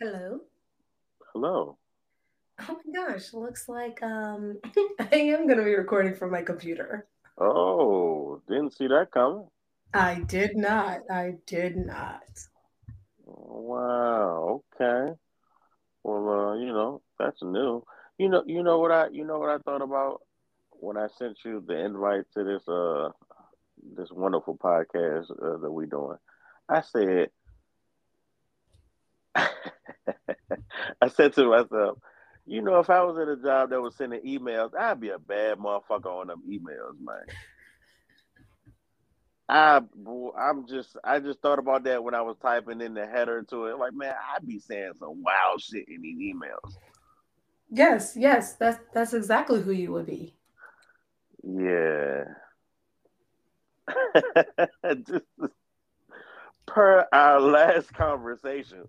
Hello. Hello. Oh my gosh, looks like I am gonna be recording from my computer. Oh, didn't see that coming. I did not. I did not. Wow. Okay. Well, that's new. You know what I thought about when I sent you the invite to this wonderful podcast that we doing. I said, I said to myself, if I was in a job that was sending emails, I'd be a bad motherfucker on them emails, man. I just thought about that when I was typing in the header to it. Like, man, I'd be saying some wild shit in these emails. Yes, yes, that's exactly who you would be. Yeah. Just per our last conversation.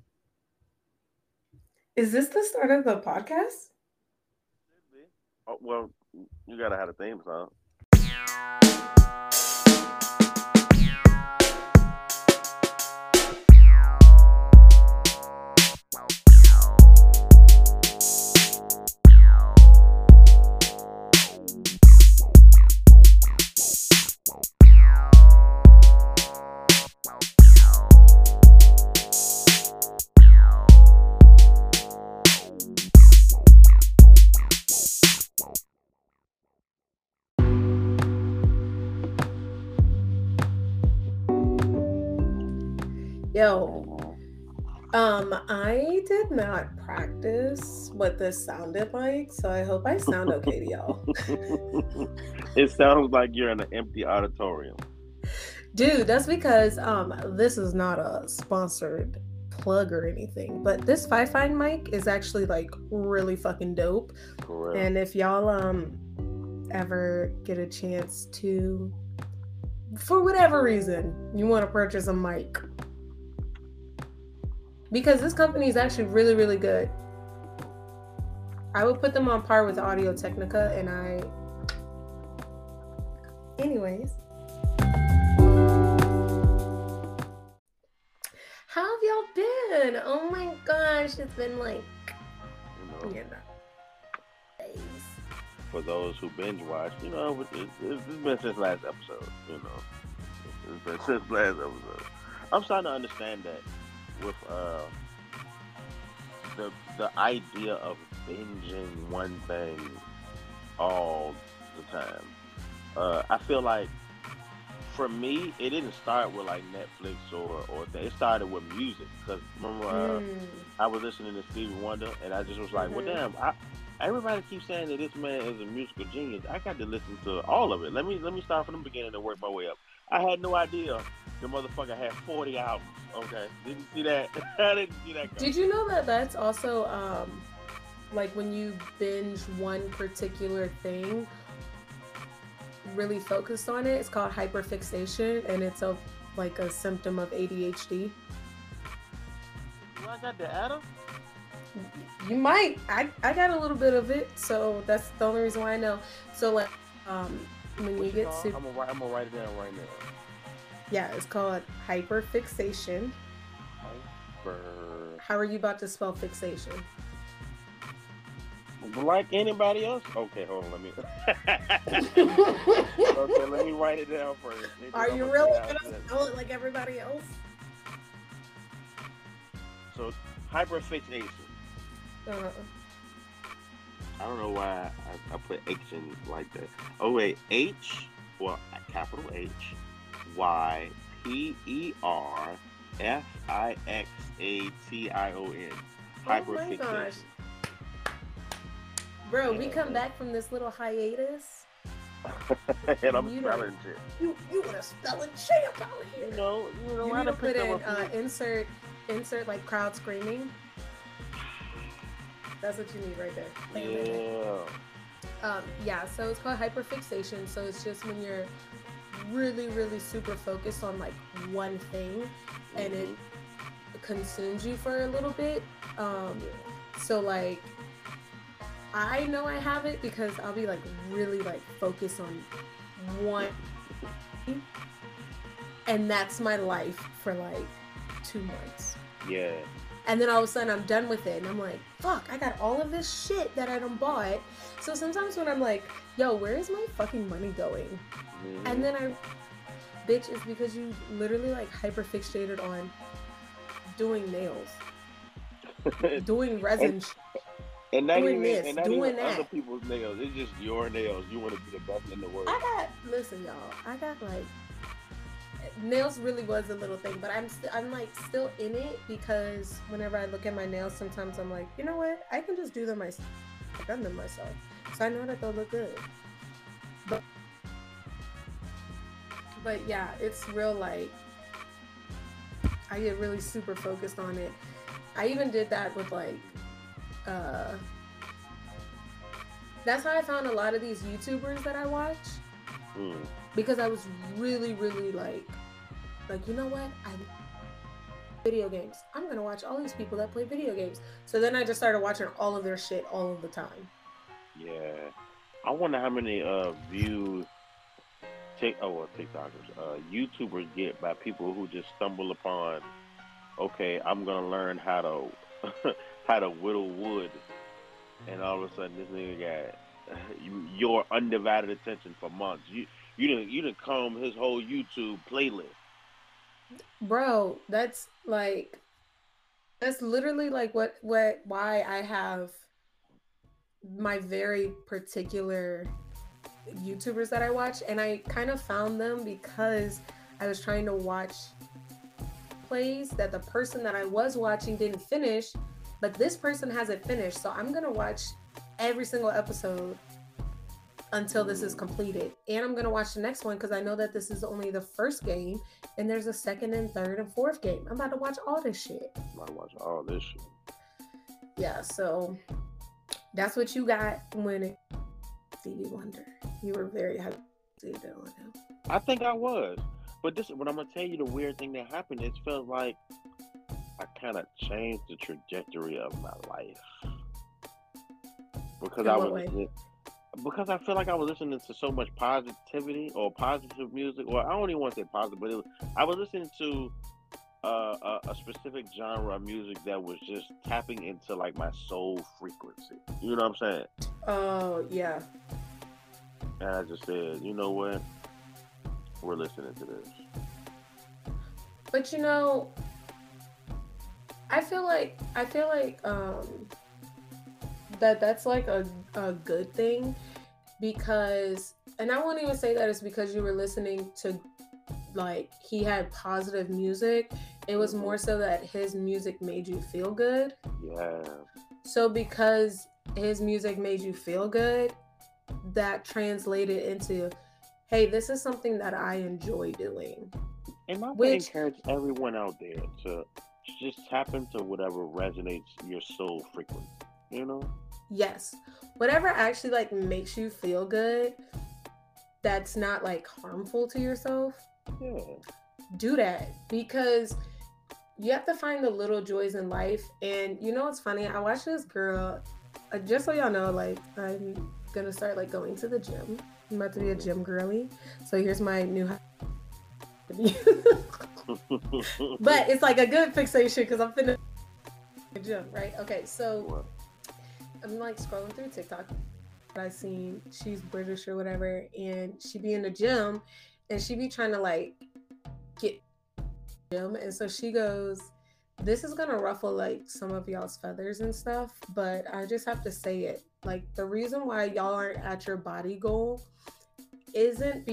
Is this the start of the podcast? Should be. Oh, well, you gotta have a theme song. Yo, Mhm. I did not practice what this sounded like, so I hope I sound okay to y'all. It sounds like you're in an empty auditorium. Dude, that's because this is not a sponsored plug or anything, but this Fi-Fi mic is actually like really fucking dope. For real. And if y'all ever get a chance to, for whatever reason, you want to purchase a mic, because this company is actually really, really good. I would put them on par with Audio Technica, and anyways, how have y'all been? Oh my gosh, it's been like, You know, you know, days. for those who binge watch, it's been since last episode. It's been since last episode. I'm starting to understand that with the idea of binging one thing all the time. I feel like for me, it didn't start with like Netflix or it started with music because remember Mm, I was listening to Stevie Wonder and I just was like, well, mm-hmm. damn, everybody keeps saying that this man is a musical genius. I got to listen to all of it. Let me start from the beginning and work my way up. I had no idea the motherfucker had 40 albums. Okay, didn't see that. I didn't see that Did coming. you know that that's also like when you binge one particular thing, really focused on it, it's called hyperfixation, and it's a like a symptom of ADHD. Do I got the Adam? You might. I got a little bit of it, so that's the only reason why I know. So like um when you What's it get called? to, I'm gonna write it down right now. yeah, it's called hyperfixation. Hyper. How are you about to spell fixation? Like anybody else? Okay, hold on. Let me. Okay, let me write it down first. And then Are I'm you gonna tell really you how I gonna spell it. spell it like everybody else? So hyperfixation. Uh, I don't know why I put H in like that. Oh wait, H, well, capital H, Y P E R Fixation. oh my gosh. Hyperfixation. Bro, we Yeah, come man. back from this little hiatus, And and I'm spelling shit. you want to spell a champ out here. I You had need to to put pick up in a few. insert like crowd screaming. That's what you need right there. Bam, bam, bam. Yeah. Yeah, so it's called hyperfixation. So it's just when you're really, really super focused on like one thing, and it Mhm. consumes you for a little bit. Um, Yeah. so like I know I have it because I'll be like really like focused on one, and that's my life for like 2 months. Yeah. And then all of a sudden I'm done with it. And I'm like, fuck, I got all of this shit that I done bought. So sometimes when I'm like, yo, where is my fucking money going? Mm-hmm. And then bitch, it's because you literally like hyper fixated on doing nails, doing resin, and not doing even, this, and not doing even that. other people's nails. It's just your nails. You want to be the best in the world. Listen, y'all, I got like, nails really was a little thing, but I'm like still in it because whenever I look at my nails, sometimes I'm like, you know what? I can just do them myself. I've done them myself, so I know that they'll look good. But yeah, it's real like I get really super focused on it. I even did that with like that's how I found a lot of these YouTubers that I watch. Because I was really, really like, you know what? I video games. I'm gonna watch all these people that play video games. So then I just started watching all of their shit all of the time. Yeah, I wonder how many views TikTokers, YouTubers get by people who just stumble upon. Okay, I'm gonna learn how to how to whittle wood, and all of a sudden this nigga got your undivided attention for months. You didn't comb his whole YouTube playlist. Bro, that's literally like why I have my very particular YouTubers that I watch, and I kind of found them because I was trying to watch plays that the person that I was watching didn't finish, but this person hasn't finished, so I'm gonna watch every single episode until this is completed, and I'm gonna watch the next one because I know that this is only the first game and there's a second and third and fourth game. I'm about to watch all this shit. Yeah, so that's what you got when it Stevie Wonder. You were very happy to see that on him. I think I was. But what I'm gonna tell you, the weird thing that happened, it felt like I kind of changed the trajectory of my life because because I feel like I was listening to so much positivity or positive music, or I don't even want to say positive, but I was listening to a specific genre of music that was just tapping into like my soul frequency. You know what I'm saying? Oh yeah. And I just said, you know what? We're listening to this. But you know, I feel like that's like a good thing, because, and I won't even say that it's because you were listening to like he had positive music. It was more so that his music made you feel good. Yeah. So because his music made you feel good, that translated into, hey, this is something that I enjoy doing. And I would encourage everyone out there to just tap into whatever resonates your soul frequency, you know? Yes. Whatever actually like makes you feel good, that's not like harmful to yourself. Yeah. Do that, because you have to find the little joys in life. And you know what's funny? I watched this girl, just so y'all know, like I'm gonna start like going to the gym. I'm about to be a gym girly. So here's my new but it's like a good fixation because I'm finna gym, right? Okay, so I'm like scrolling through TikTok. I seen she's British or whatever, and she be in the gym and she be trying to like get gym, and so she goes, this is gonna ruffle like some of y'all's feathers and stuff, but I just have to say it. Like, the reason why y'all aren't at your body goal isn't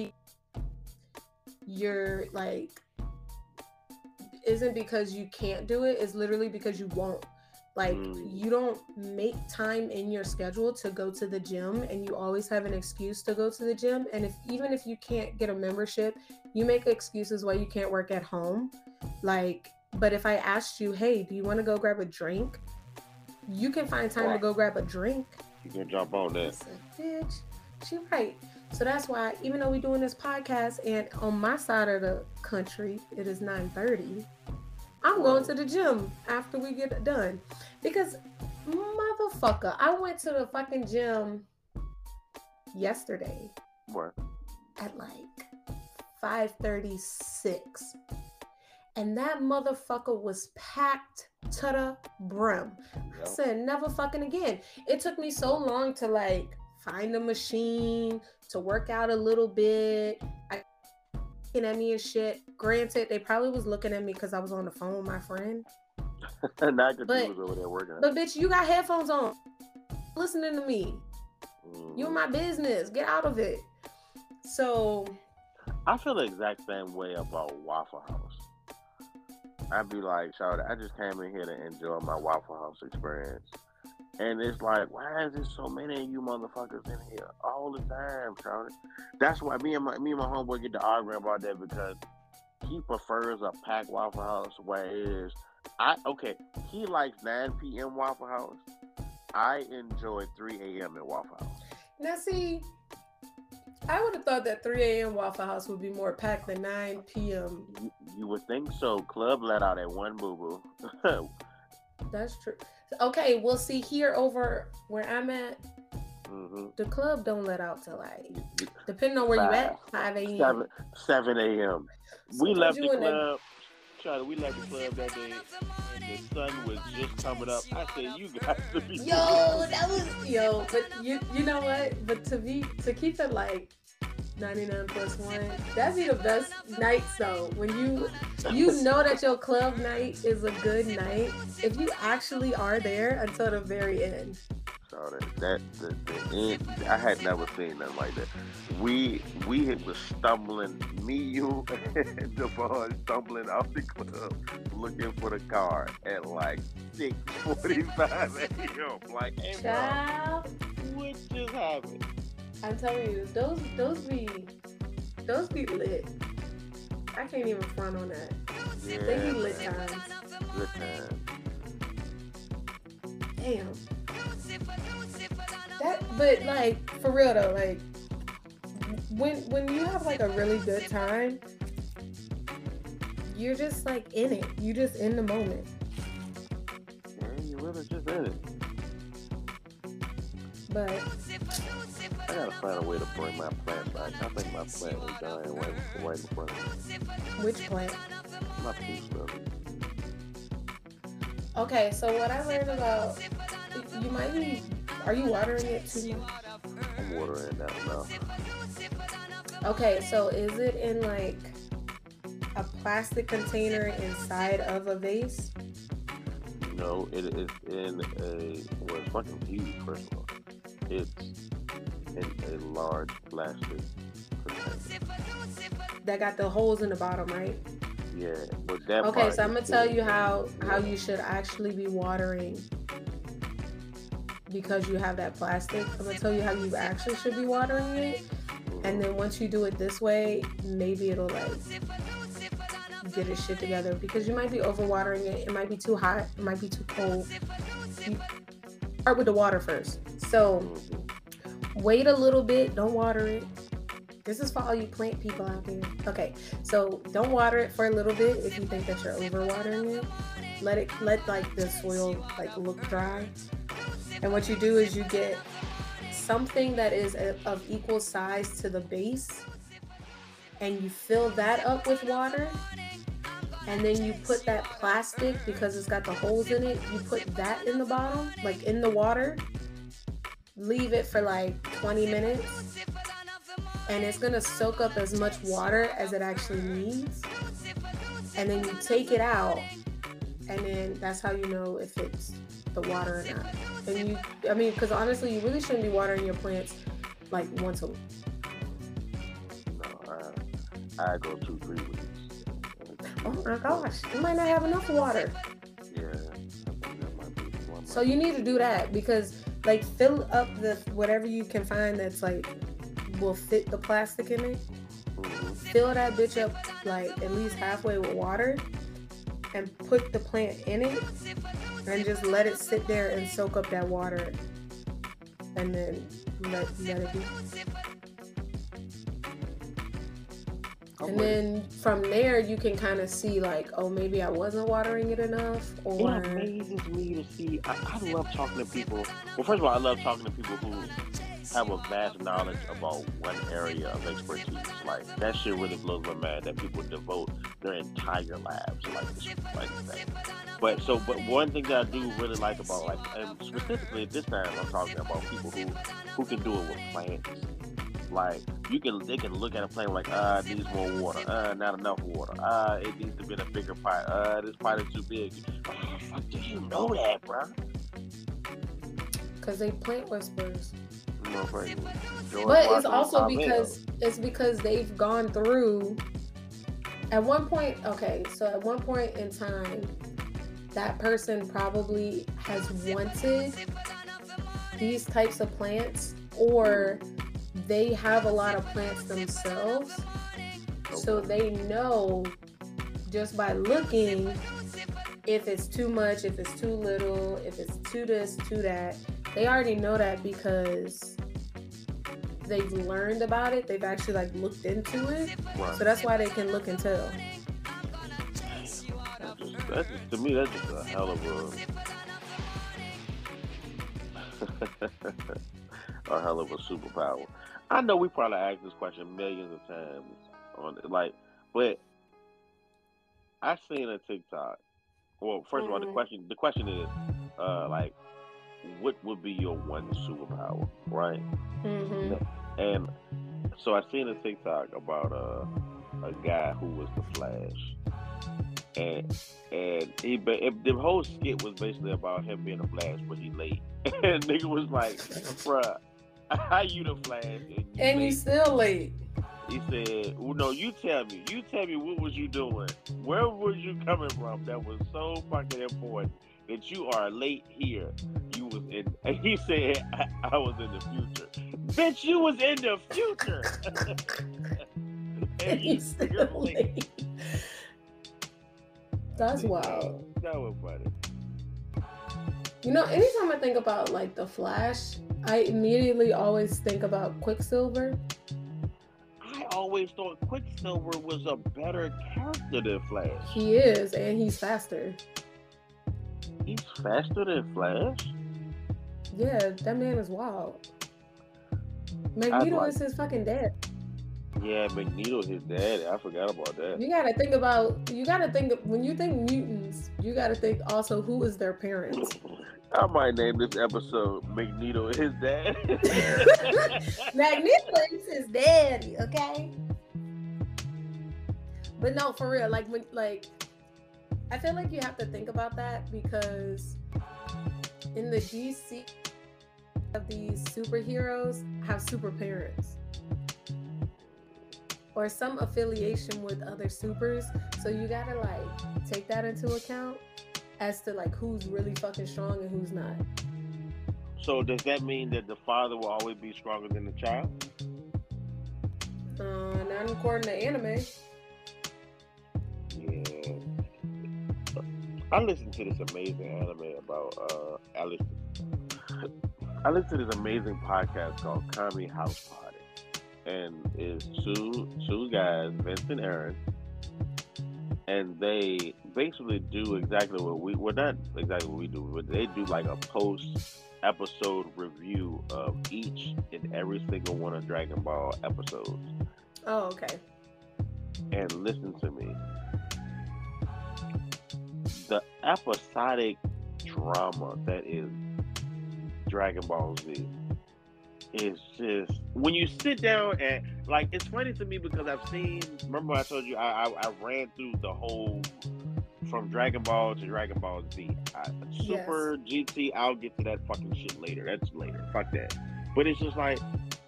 because you can't do it. It's literally because you won't. Like, you don't make time in your schedule to go to the gym, and you always have an excuse to go to the gym. And even if you can't get a membership, you make excuses why you can't work at home. Like, but if I asked you, hey, do you want to go grab a drink? You can find time to go grab a drink. You can jump on that. Listen, bitch, she right. So that's why, even though we're doing this podcast, and on my side of the country, it is 9:30, I'm going to the gym after we get done. Because, motherfucker, I went to the fucking gym yesterday. What? At like 5:36. and that motherfucker was packed to the brim. I said, never fucking again. It took me so long to like find a machine, to work out a little bit. I looking at me and shit. Granted, they probably was looking at me because I was on the phone with my friend. Not because you was over there working. But bitch, you got headphones on. Listening to me. You in my business. Get out of it. So I feel the exact same way about Waffle House. I'd be like, Charlotte, I just came in here to enjoy my Waffle House experience. And it's like, why is there so many of you motherfuckers in here all the time, Charlotte? That's why me and my homeboy get to arguing about that, because he prefers a packed Waffle House where it is. He likes 9 p.m. Waffle House. I enjoy 3 a.m. at Waffle House. Now see, I would have thought that 3 a.m. Waffle House would be more packed than 9 p.m. You would think so. Club let out at 1 boo-boo. That's true. Okay, well, see, here over where I'm at, the club don't let out till like, depending on where you at, 5 a.m. 7 a.m. We left the club. Charlie, we left the club that day, and the sun was just coming up. I said, "You got to be." But you know what? But to keep it like 99 plus 1, that'd be the best night. So when you know that your club night is a good night, if you actually are there until the very end. So the end, I had never seen nothing like that. We was stumbling, me, you, and Devon stumbling out the club looking for the car at like 6:45 a.m. Like, hey, bro, what just happened? I'm telling you, those be lit. I can't even front on that. Yeah, they be lit times. Good time. Damn. But like, for real though, like when you have like a really good time, you're just like in it. You just in the moment. Yeah, you really just in it. But I gotta find a way to bring my plant back. I think my plant was dying right in front of me. Which plant? My peace lily. Okay, so what I learned about, you might be, are you watering it too much? I'm watering that now. Okay, so is it in like a plastic container inside of a vase? No, it is in it's fucking huge, first of all. It's in a large plastic container. That got the holes in the bottom, right? Yeah, but that okay, so I'm gonna tell you how you should actually be watering because you have that plastic. I'm gonna tell you how you actually should be watering it, and then once you do it this way, maybe it'll like get its shit together because you might be overwatering it. It might be too hot. It might be too cold. You start with the water first. So wait a little bit. Don't water it. This is for all you plant people out there. Okay, so don't water it for a little bit if you think that you're overwatering it. Let like the soil like look dry. And what you do is you get something that is of equal size to the base, and you fill that up with water. And then you put that plastic, because it's got the holes in it, you put that in the bottom, like in the water. Leave it for like 20 minutes. And it's going to soak up as much water as it actually needs. And then you take it out. And then that's how you know if it's the water or not. And because honestly, you really shouldn't be watering your plants like once a week. No, I go 2-3 weeks. Oh my gosh, you might not have enough water. Yeah, I think that might be one. So you need to do that because like fill up the whatever you can find that's like will fit the plastic in it. Fill that bitch up like at least halfway with water and put the plant in it and just let it sit there and soak up that water and then let it be. And then from there you can kind of see like, oh, maybe I wasn't watering it enough. Or it amazes me to see. I love talking to people. Well, first of all, I love talking to people who have a vast knowledge about one area of expertise. Like that shit really blows my mind that people devote their entire lives to like that. But one thing that I do really like about like, and specifically this time I'm talking about people who can do it with plants. Like they can look at a plant like it needs more water, not enough water, it needs to be in a bigger pot, this pot is too big. How the fuck do you know that, bro? Because they plant whisperers. No, but it's also because they've gone through at one point. Okay, so at one point in time, that person probably has wanted these types of plants, or they have a lot of plants themselves, so they know just by looking if it's too much, if it's too little, if it's too this, too that. They already know that because they've learned about it. They've actually like looked into it, right. So that's why they can look and tell. To me, that's just a hell of a hell of a superpower. I know we probably asked this question millions of times on it, like, but I seen a TikTok. Well, first of all, the question is, like, what would be your one superpower, right? Mm-hmm. And so I seen a TikTok about a guy who was the Flash, and the whole skit was basically about him being a Flash, but he late. And nigga was like, bruh, how you the Flash and you still late? He said, well, no, you tell me what was you doing? Where was you coming from that was so fucking important that you are late here? You was in, and he said, I was in the future. Bitch, you was in the future. And you still late. That's wild. That was funny. You know, anytime I think about like the Flash, I immediately always think about Quicksilver. I always thought Quicksilver was a better character than Flash. He is, and he's faster. He's faster than Flash? Yeah, that man is wild. Magneto is his fucking dad. Yeah, Magneto, his dad. I forgot about that. You gotta think when you think mutants, you gotta think also who is their parents. I might name this episode Magneto, his dad. Magneto is his daddy, okay? But no, for real, I feel like you have to think about that because in the DC, of these superheroes have super parents or some affiliation with other supers, so you gotta like take that into account as to like who's really fucking strong and who's not. So does that mean that the father will always be stronger than the child? Not according to anime. Yeah. I listened to this amazing anime about I listened to this amazing podcast called Kami House Party, and it's two guys, Vince and Aaron, and they basically do exactly what not exactly what we do, but they do like a post-episode review of each and every single one of Dragon Ball episodes. Oh, okay. And listen to me. The episodic drama that is Dragon Ball Z is just, when you sit down and like, it's funny to me because remember I told you I ran through the whole from Dragon Ball to Dragon Ball Z. Super yes. GT, I'll get to that fucking shit later. That's later. Fuck that. But it's just like,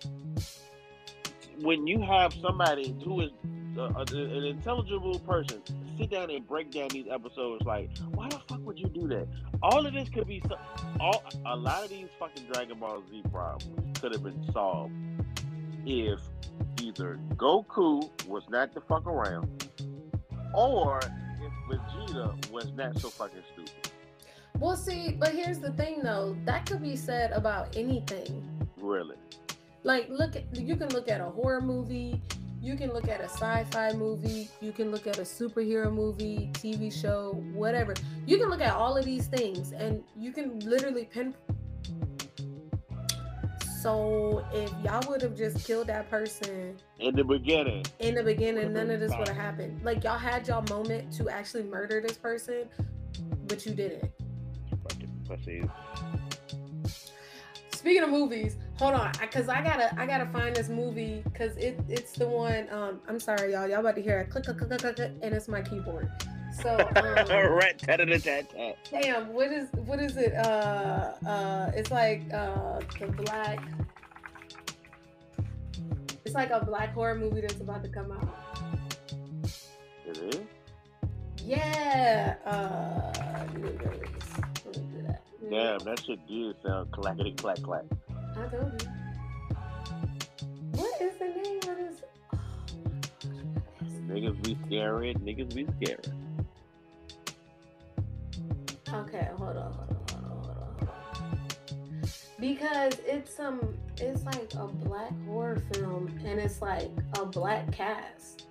when you have somebody who is an intelligible person sit down and break down these episodes, like, why the fuck would you do that? All of this could be a lot of these fucking Dragon Ball Z problems could have been solved if either Goku was not to fuck around, or if Vegeta was not so fucking stupid. Well, see, but here's the thing, though. That could be said about anything. Really? Like, you can look at a horror movie, you can look at a sci-fi movie, you can look at a superhero movie, TV show, whatever. You can look at all of these things, and you can literally So if y'all would have just killed that person In the beginning, none of this would have happened. Like y'all had y'all moment to actually murder this person, but you didn't. Pussies. Speaking of movies, hold on, because I gotta find this movie because it's the one. I'm sorry, y'all about to hear a click, click, click, click, click, and it's my keyboard. So damn, what is it? It's like the black. It's like a black horror movie that's about to come out. It is? Yeah. Let me do that. Damn, that shit did sound clackety clack clack. I told you. What is the name of this? Niggas be scaring. Niggas be scaring. Okay, hold on. Because it's like a black horror film and it's like a black cast.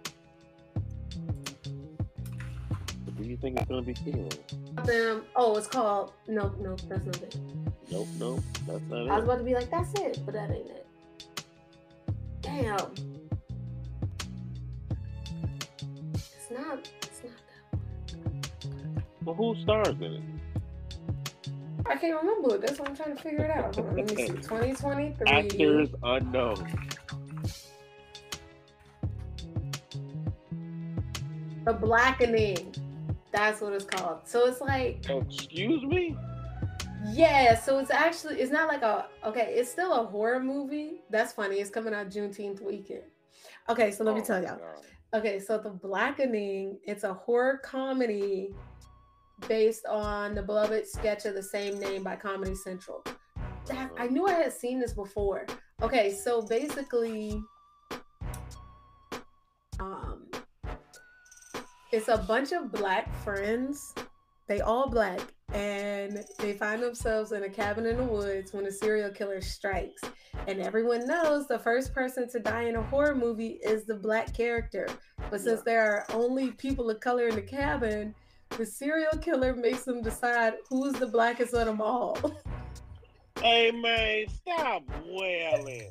Do you think it's gonna be scary? It's called Nope, that's not it. Nope, that's not it. I was about to be like, that's it, but that ain't it. Damn. It's not that one. Well, who stars in it? I can't remember it. That's what I'm trying to figure it out. Hold on, let me see. 2023. Actors unknown. The Blackening. That's what it's called. So it's like. Excuse me? Yeah, so it's not like it's still a horror movie. That's funny. It's coming out Juneteenth weekend. Okay, so let me tell y'all. God. Okay, so The Blackening, it's a horror comedy based on the beloved sketch of the same name by Comedy Central. I knew I had seen this before. Okay, so basically, it's a bunch of black friends. They all black, and they find themselves in a cabin in the woods when a serial killer strikes. And everyone knows the first person to die in a horror movie is the black character. But since there are only people of color in the cabin, the serial killer makes them decide who's the blackest of them all. Hey, man, stop wailing.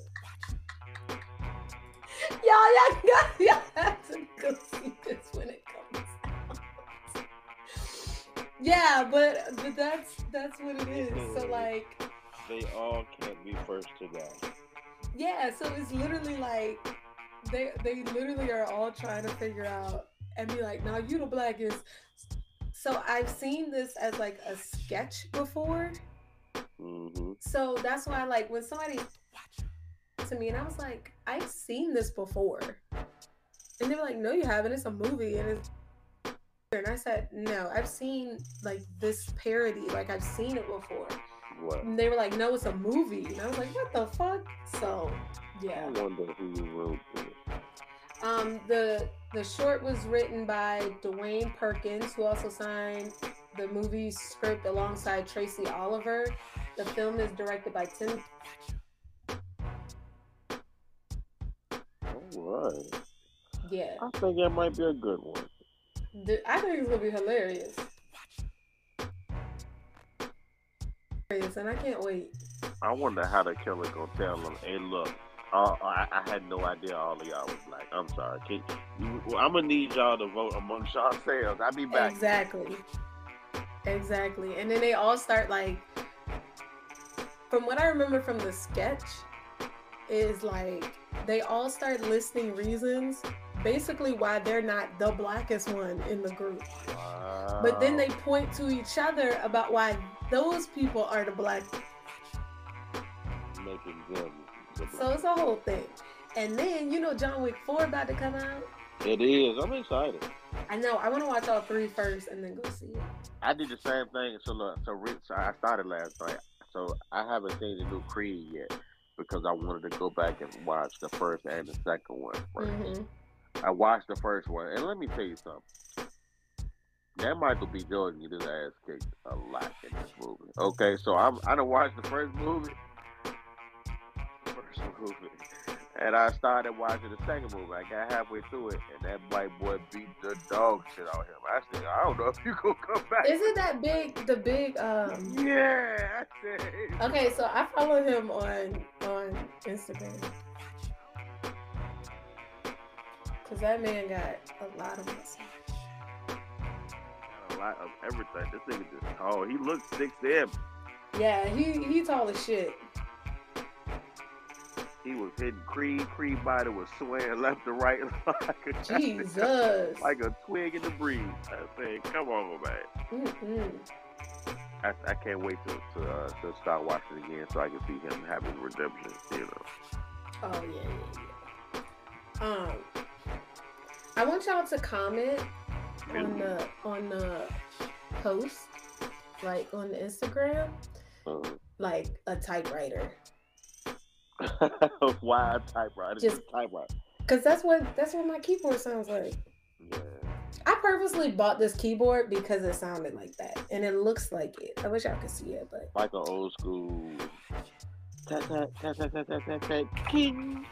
Y'all have to go see this when it comes out. Yeah, but that's what it is. So like, they all can't be first to die. Yeah, so it's literally like they literally are all trying to figure out and be like, now you the blackest. So I've seen this as like a sketch before. Mm-hmm. So that's why, like, when somebody to me and I was like, I've seen this before, and they were like, no, you haven't. It's a movie, and I said, no, I've seen like this parody. Like I've seen it before. What? And they were like, no, it's a movie, and I was like, what the fuck? So yeah. I wonder who wrote it. The short was written by Dwayne Perkins, who also signed the movie script alongside Tracy Oliver. The film is directed by Tim. All right. Yeah. I think that might be a good one. I think it's gonna be hilarious. And I can't wait. I wonder how the killer gonna tell them, hey, look, I had no idea all of y'all was black. I'm sorry. I'm gonna need y'all to vote amongst yourselves. I'll be back. Exactly. And then they all start like, from what I remember from the sketch, is like they all start listing reasons basically why they're not the blackest one in the group. Wow. But then they point to each other about why those people are the black. Making them the black. So it's a whole thing. And then, John Wick 4 about to come out. It is. I'm excited. I know. I want to watch all 3 first and then go see it. I did the same thing. So I started last night. So I haven't seen the new Creed yet because I wanted to go back and watch the first and the second one first. Mm-hmm. I watched the first one, and let me tell you something. That Michael B. Jordan get his ass kicked a lot in this movie. Okay, so I done watched the first movie, And I started watching the second movie. I got halfway through it, and that white boy beat the dog shit out of him. I said, I don't know if you gonna come back. Is it that big? The big. Yeah. I said. Okay, so I follow him on Instagram. Cause that man got a lot of muscle. Got a lot of everything. This nigga just tall. He looks 6'7". Yeah, he tall as shit. He was hitting Creed. Creed body was swaying left to right like a Jesus, like a twig in the breeze. I said, "Come on, man." Mm-hmm. I can't wait to start watching again so I can see him have his redemption. You know. Oh yeah. I want y'all to comment on the post, like on the Instagram, like a typewriter. Why a typewriter? Just typewriter. Cause that's what my keyboard sounds like. Yeah. I purposely bought this keyboard because it sounded like that, and it looks like it. I wish y'all could see it, but like an old school. King.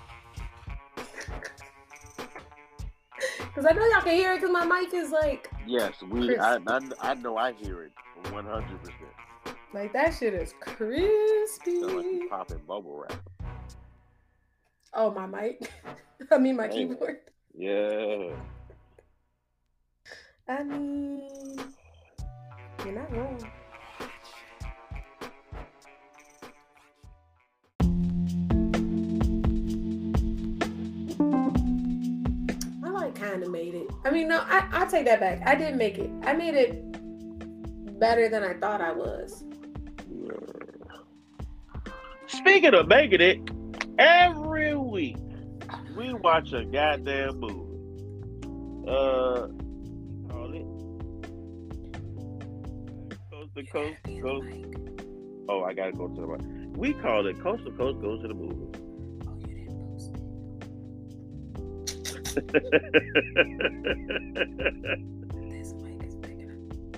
Because I know y'all can hear it because my mic is like. Yes, I know I hear it 100%. Like that shit is crispy. Sound like you popping bubble wrap. Oh, my mic. I mean my keyboard. Yeah. I mean, you're not wrong. Kind of made it. I mean, no, I take that back. I did make it. I made it better than I thought I was. Speaking of making it, every week we watch a goddamn movie. Call it Coast to Coast Goes. Oh, I gotta go to the right. We call it Coast to Coast Goes to the Movie. This mic is big enough.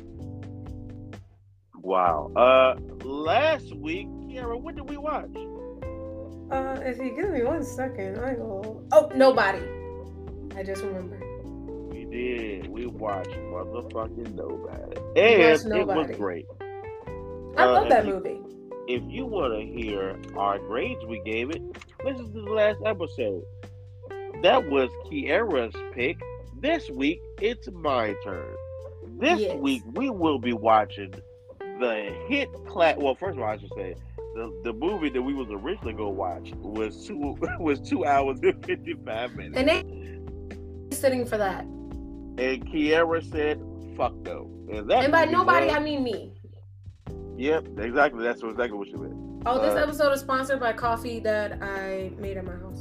Wow. Last week, Kiara, what did we watch? If you give me 1 second, I go. Oh, Nobody. I just remembered. We did. We watched motherfucking Nobody. And it was great. I love that movie. If you want to hear our grades we gave it, listen to the last episode. That was Kiara's pick. This week, it's my turn. This week, we will be watching the hit class. Well, first of all, I should say the movie that we was originally going to watch was 2 hours and 55 minutes. And they sitting for that. And Kiara said, "Fuck no." And by nobody, I mean me. Yep, exactly. That's exactly what she meant. Oh, this episode is sponsored by coffee that I made at my house.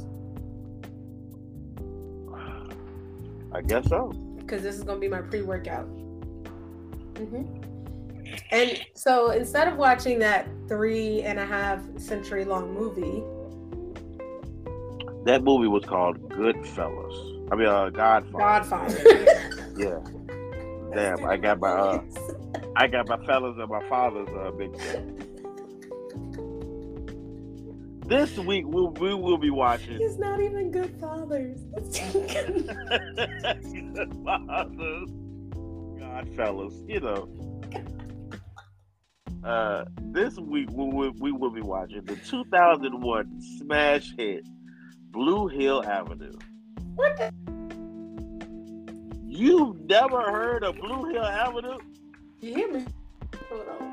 I guess so. Because this is going to be my pre-workout. And so instead of watching that 3.5 century long movie. That movie was called Goodfellas. I mean, Godfather. Yeah. Damn, I got my fellas and my father's big fan. This week we will be watching. It's not even Good Fathers. Good Fathers. Godfellas, you know. This week we will be watching the 2001 smash hit Blue Hill Avenue. What the? You've never heard of Blue Hill Avenue? You hear me? Hold on.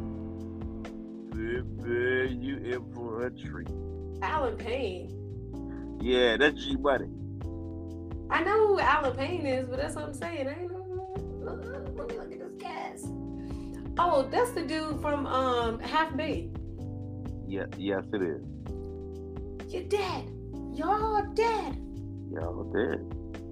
You in for a treat. Alan Payne. Yeah, that's G Money. I know who Alan Payne is, but that's what I'm saying. I ain't know. Let me look at this cast. Oh, that's the dude from Half Baked. Yeah, yes, it is. You're dead. Y'all dead. Y'all dead.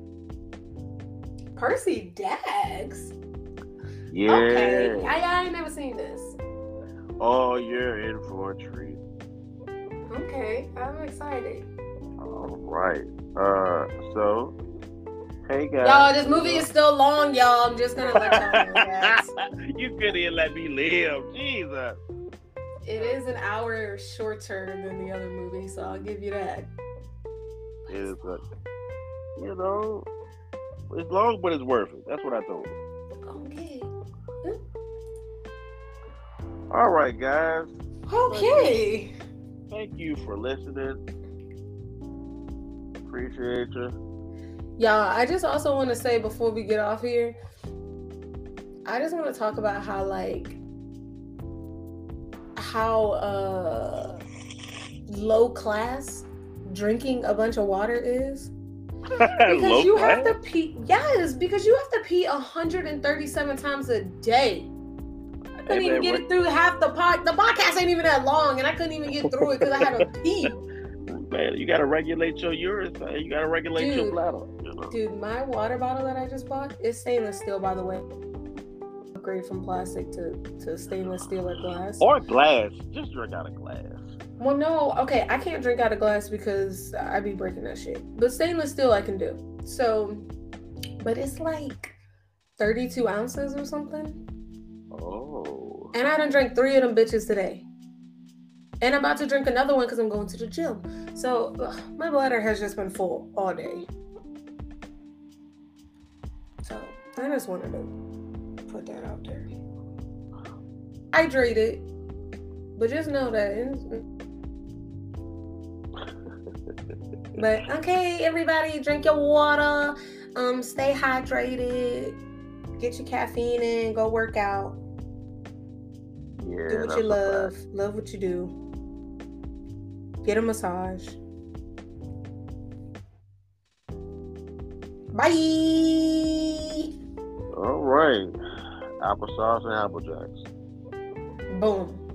Percy Daggs. Yeah. Okay. I ain't never seen this. Oh, you're in for a treat. Okay, I'm excited. All right. So, hey guys. Y'all, this movie is still long, y'all. I'm just gonna let y'all know, guys. You couldn't even let me live. Jesus. It is an hour shorter than the other movie, so I'll give you that. is, you know, it's long, but it's worth it. That's what I told her. Okay. All right, guys. Okay. Thank you for listening. Appreciate you. Y'all, I just also want to say before we get off here, I just want to talk about how low class drinking a bunch of water is. Because you have to pee. Yes, because you have to pee 137 times a day. I couldn't even get it through half the podcast. The podcast ain't even that long, and I couldn't even get through it because I had to pee. Man, you gotta regulate your urine. You gotta regulate your bladder. You know? Dude, my water bottle that I just bought is stainless steel, by the way. Upgrade from plastic to stainless steel or glass. Or glass. Just drink out of glass. Well, no, okay, I can't drink out of glass because I be breaking that shit. But stainless steel I can do. So, but it's like 32 ounces or something. Oh. And I done drank 3 of them bitches today. And I'm about to drink another one because I'm going to the gym. So, my bladder has just been full all day. So, I just wanted to put that out there. Hydrated. But just know that. But okay, everybody, drink your water. Stay hydrated. Get your caffeine in. Go work out. Yeah, do what you love. Love what you do. Get a massage. Bye. All right. Applesauce and Apple Jacks. Boom.